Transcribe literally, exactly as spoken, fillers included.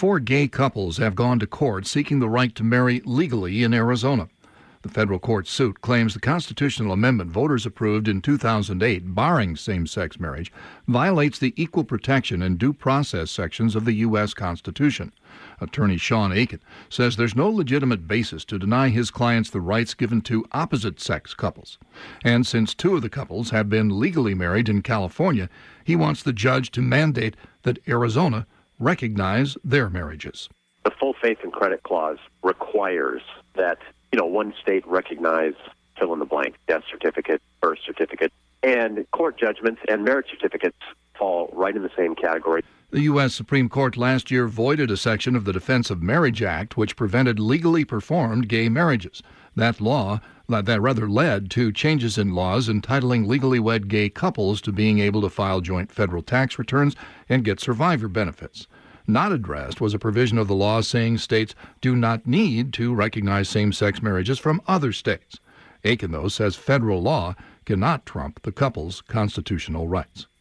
Four gay couples have gone to court seeking the right to marry legally in Arizona. The federal court suit claims the constitutional amendment voters approved in two thousand eight, barring same-sex marriage, violates the equal protection and due process sections of the U S Constitution. Attorney Sean Aiken says there's no legitimate basis to deny his clients the rights given to opposite-sex couples. And since two of the couples have been legally married in California, he wants the judge to mandate that Arizona recognize their marriages. The full faith and credit clause requires that, you know, one state recognize fill in the blank, death certificate, birth certificate, and court judgments and marriage certificates fall right in the same category. The U S Supreme Court last year voided a section of the Defense of Marriage Act which prevented legally performed gay marriages. That law that rather led to changes in laws entitling legally wed gay couples to being able to file joint federal tax returns and get survivor benefits. Not addressed was a provision of the law saying states do not need to recognize same-sex marriages from other states. Aiken, though, says federal law cannot trump the couple's constitutional rights.